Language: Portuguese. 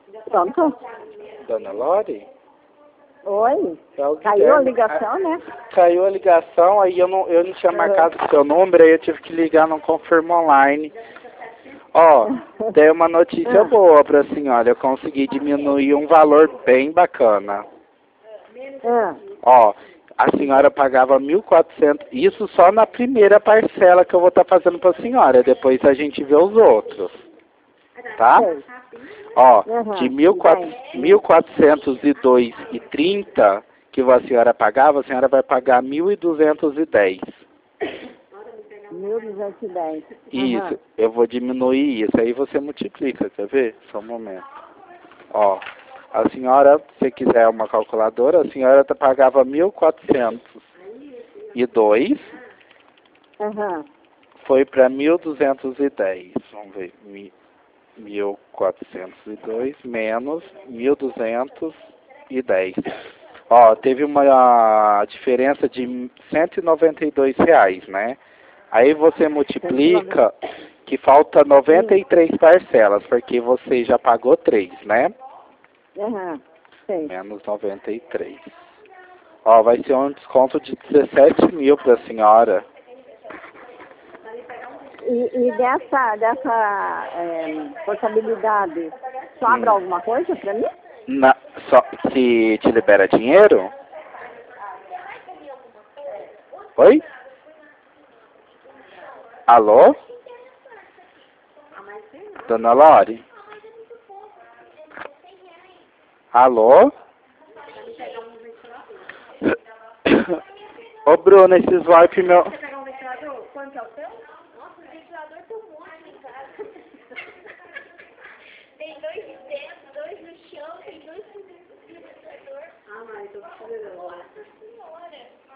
Pronto. Dona Lore? Oi. É o Caiu a Guilherme. ligação, né? Caiu a ligação, aí eu não tinha marcado o seu número, aí eu tive que ligar no Confirma Online. Ó, tem uma notícia boa pra senhora, eu consegui diminuir um valor bem bacana. Ó, a senhora pagava 1.400, isso só na primeira parcela que eu vou estar fazendo pra senhora, depois a gente vê os outros. Tá? Ó, de 1.402,30 que a senhora pagava, a senhora vai pagar 1.210. 1.210. Isso, eu vou diminuir isso, aí você multiplica, quer ver? Só um momento. Ó, a senhora, se quiser uma calculadora, a senhora pagava 1.402, foi para 1.210. Vamos ver, 1.402 menos 1.210. Ó, teve uma diferença de R$ 192, né? Aí você multiplica que falta 93 parcelas, porque você já pagou 3, né? Menos 93. Ó, vai ser um desconto de 17 mil para a senhora. E dessa portabilidade, sobra alguma coisa para mim? Só se te libera dinheiro? Oi? Alô? Dona Lore? Alô? Ô Bruno, esse swipe meu... Quanto é o seu? Nossa, o ventilador tem um monte em casa. Tem 2 de dentro, 2 no chão, tem 2 no ventilador. Ah, mas eu tô precisando. Nossa senhora.